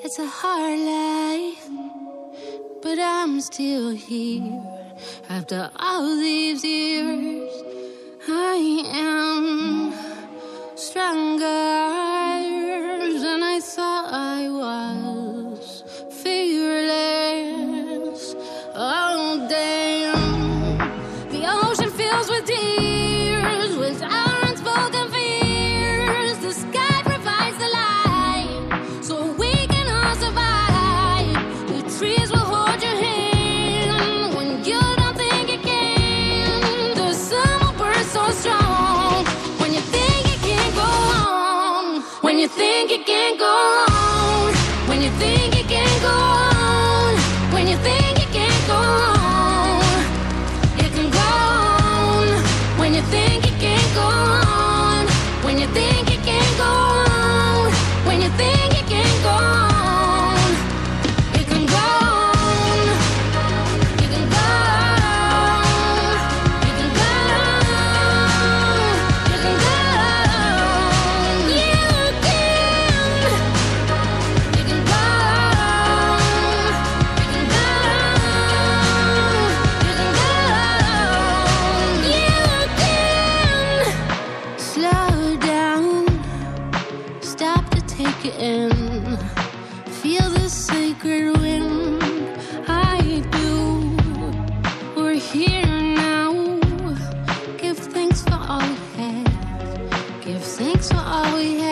It's a hard life, but I'm still here. After all these years, I am stronger than I thought I was. Fearless, oh damn. The ocean fills with tears, with our unspoken fears. The sky provides the light, so we can all survive. The trees will hold your hand when you don't think you can. The sun will burn so strong when you think it can't go on. When you think it can't go on. When you think it can't go on. When you think it can't go on. It can go on. When you think it can't go on. When you think it can't go on. When you think it can't go on. It can go on. It can go on. It can go on. It can go on. You can. It can go on. It can go on. It can go on. You can. Slow down. Stop to take it in. Feel the sacred wind. I do. We're here now. Give thanks for all we have. Give thanks for all we have.